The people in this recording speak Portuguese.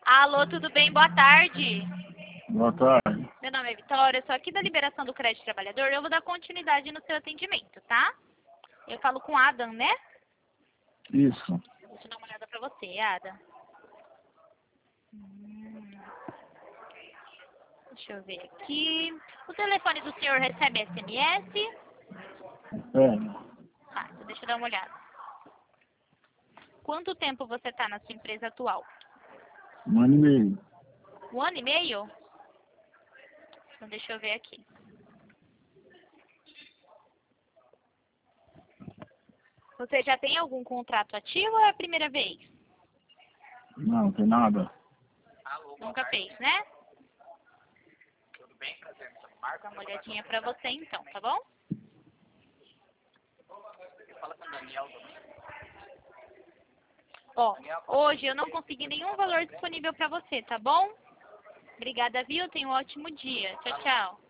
Alô, tudo bem? Boa tarde. Boa tarde. Meu nome é Vitória, sou aqui da Liberação do Crédito Trabalhador. Eu vou dar continuidade no seu atendimento, tá? Eu falo com Adam, né? Isso. Deixa eu dar uma olhada pra você, Adam. Deixa eu ver aqui. O telefone do senhor recebe SMS? Então deixa eu dar uma olhada. Quanto tempo você está na sua empresa atual? 1 ano e meio. 1 ano e meio? Então deixa eu ver aqui. Você já tem algum contrato ativo ou é a primeira vez? Não, tem nada. Nunca fez, né? Tudo bem, prazer. Vou dar uma olhadinha pra você então, tá bom? Fala com o Daniel. Ó, hoje eu não consegui nenhum valor disponível pra você, tá bom? Obrigada, viu? Tenha um ótimo dia. Tchau, tchau.